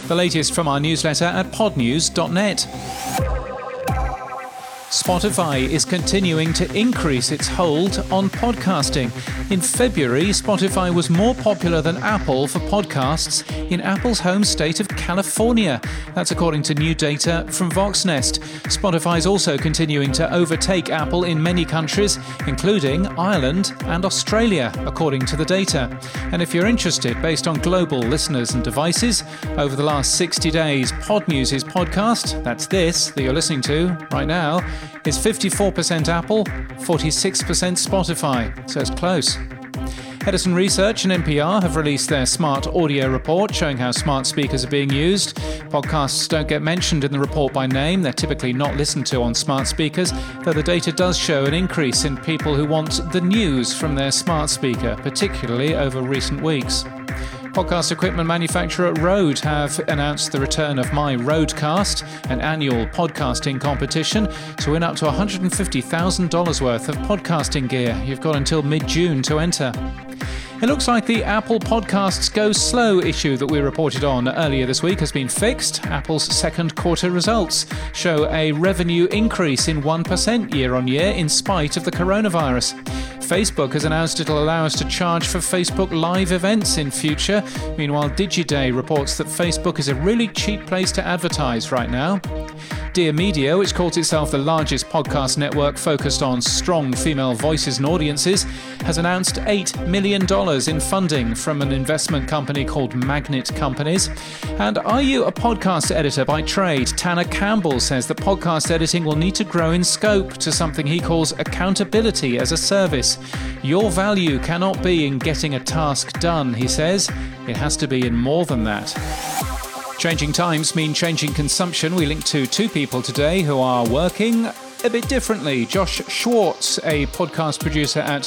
The latest from our newsletter at podnews.net. Spotify is continuing to increase its hold on podcasting. In February, Spotify was more popular than Apple for podcasts in Apple's home state of California. That's according to new data from Voxnest. Spotify is also continuing to overtake Apple in many countries, including Ireland and Australia, according to the data. And if you're interested, based on global listeners and devices, over the last 60 days, Podnews' podcast, that's this that you're listening to right now, is 54% Apple, 46% Spotify, so it's close. Edison Research and NPR have released their smart audio report showing how smart speakers are being used. Podcasts don't get mentioned in the report by name. They're typically not listened to on smart speakers, though the data does show an increase in people who want the news from their smart speaker, particularly over recent weeks. Podcast equipment manufacturer Rode have announced the return of My Rodecast, an annual podcasting competition, to win up to $150,000 worth of podcasting gear. You've got until mid-June to enter. It looks like the Apple Podcasts Go Slow issue that we reported on earlier this week has been fixed. Apple's second quarter results show a revenue increase in 1% year-on-year in spite of the coronavirus. Facebook has announced it'll allow us to charge for Facebook Live events in future. Meanwhile, Digiday reports that Facebook is a really cheap place to advertise right now. Dear Media, which calls itself the largest podcast network focused on strong female voices and audiences, has announced $8 million in funding from an investment company called Magnet Companies. And are you a podcast editor by trade? Tanner Campbell says that podcast editing will need to grow in scope to something he calls accountability as a service. Your value cannot be in getting a task done, he says. It has to be in more than that. Changing times mean changing consumption. We link to two people today who are working a bit differently. Josh Schwartz, a podcast producer at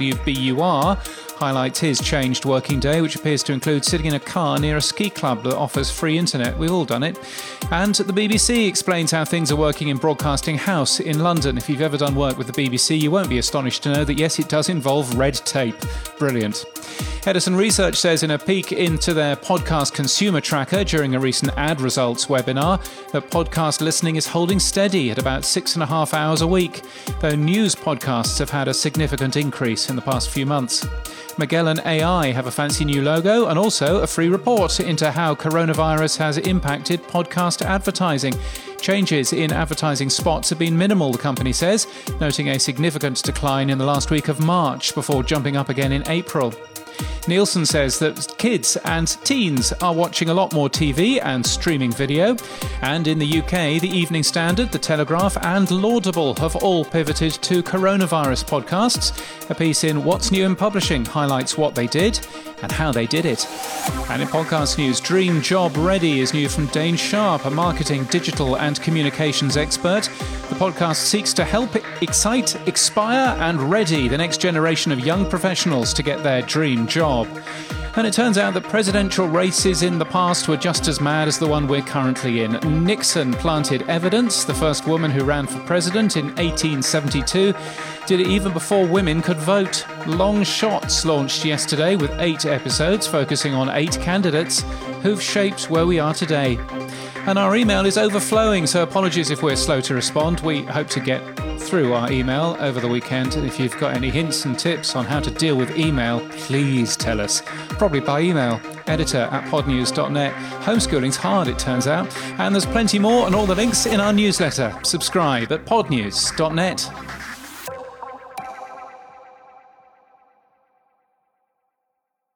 WBUR, highlights his changed working day, which appears to include sitting in a car near a ski club that offers free internet. We've all done it. And the BBC explains how things are working in Broadcasting House in London. If you've ever done work with the BBC, you won't be astonished to know that, yes, it does involve red tape. Brilliant. Edison Research says in a peek into their podcast consumer tracker during a recent ad results webinar that podcast listening is holding steady at about 6.5 hours a week, though news podcasts have had a significant increase in the past few months. Magellan AI have a fancy new logo and also a free report into how coronavirus has impacted podcast advertising. Changes in advertising spots have been minimal, the company says, noting a significant decline in the last week of March before jumping up again in April. Nielsen says that kids and teens are watching a lot more TV and streaming video. And in the UK, the Evening Standard, The Telegraph and Laudable have all pivoted to coronavirus podcasts. A piece in What's New in Publishing highlights what they did and how they did it. And in podcast news, Dream Job Ready is new from Dane Sharp, a marketing, digital and communications expert. The podcast seeks to help excite, inspire and ready the next generation of young professionals to get their dream job. And it turns out that presidential races in the past were just as mad as the one we're currently in. Nixon planted evidence. The first woman who ran for president in 1872 did it even before women could vote. Long Shots launched yesterday with 8 episodes focusing on 8 candidates who've shaped where we are today. And our email is overflowing, so apologies if we're slow to respond. We hope to get through our email over the weekend. If you've got any hints and tips on how to deal with email, please tell us. Probably by email, editor@podnews.net. Homeschooling's hard, it turns out. And there's plenty more and all the links in our newsletter. Subscribe at podnews.net.